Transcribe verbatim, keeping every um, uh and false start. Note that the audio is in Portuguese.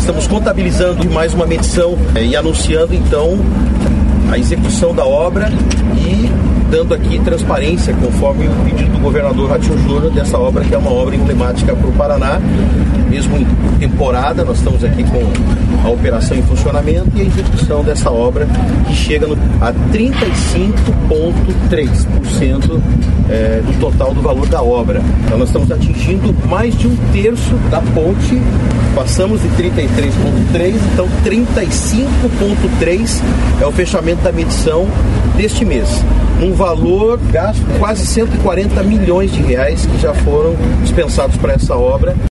estamos contabilizando mais uma medição é, e anunciando então a execução da obra e dando aqui transparência, conforme o pedido do governador Ratinho Júnior, dessa obra que é uma obra emblemática para o Paraná, mesmo em temporada. Nós estamos aqui com a operação em funcionamento e a execução dessa obra que chega no, a trinta e cinco vírgula três por cento é, do total do valor da obra. Então nós estamos atingindo mais de um terço da ponte, passamos de trinta e três vírgula três, então trinta e cinco vírgula três é o fechamento da medição deste mês. Um valor gasto quase cento e quarenta milhões de reais que já foram dispensados para essa obra.